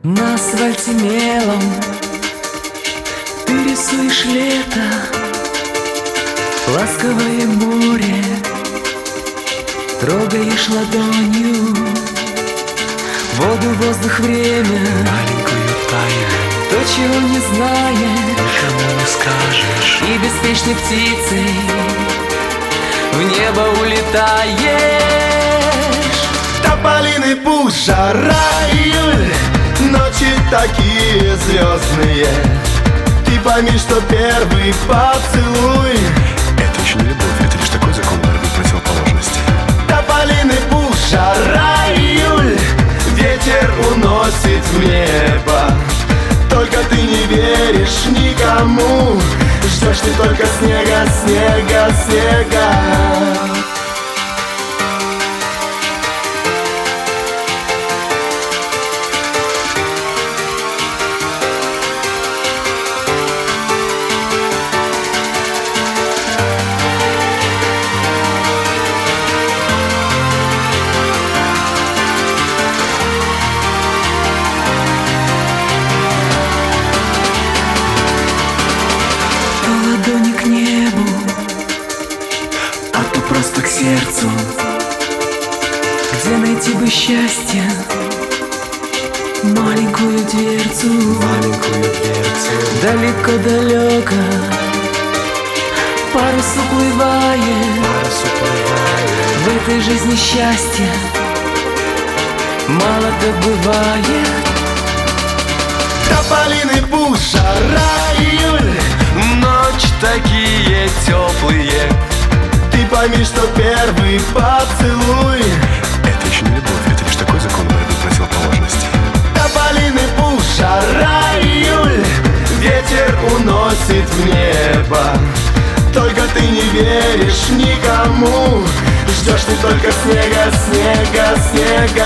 На асфальте мелом ты рисуешь лето, ласковое море трогаешь ладонью, воду, воздух, время, маленькую тайну, то, чего не знаешь, никому не скажешь. И беспечной птицей в небо улетаешь. Тополиный пух, жара, июль, ночи такие звездные. Ты пойми, что первый поцелуй — это еще не любовь, это лишь такой закон борьбы противоположностей. Тополиный пух, жара, июль, ветер уносит в небо. Только ты не веришь никому, ждешь ты только снега, снега, снега. Ладони к небу, а то просто к сердцу. Где найти бы счастье, маленькую дверцу, Маленькую дверцу, далеко-далеко парус уплывает. парус уплывает. В этой жизни счастья мало так бывает. Тополиный пух, жара, июль, Ночи такие теплые. ты пойми, что первый поцелуй — это еще не любовь, это лишь такой закон борьбы противоположностей. Тополиный пух, жара, июль, ветер уносит в небо. Только ты не веришь никому, ждешь ты только снега, снега, снега.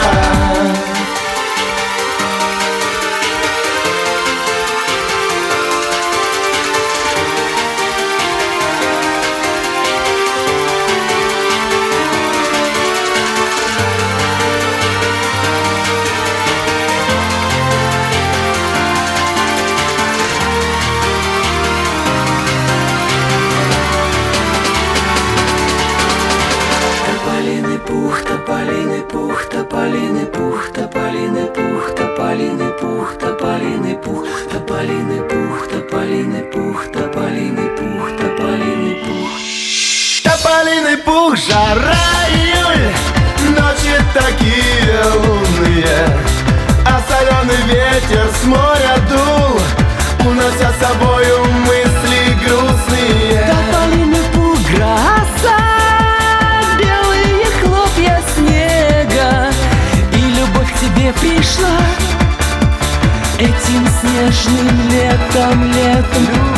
Тополиный пух, тополиный пух, тополиный пух, тополиный пух, тополиный пух, тополиный пух, тополиный пух, тополиный пух, тополиный пух, тополиный пух. Тополиный пух, жара, июль, ночи такие лунные, а соленый ветер с моря дул, унося с собою мысли грустные. Тополиный пух, гроза, белые хлопья снега, и любовь к тебе пришла этим снежным летом, летом.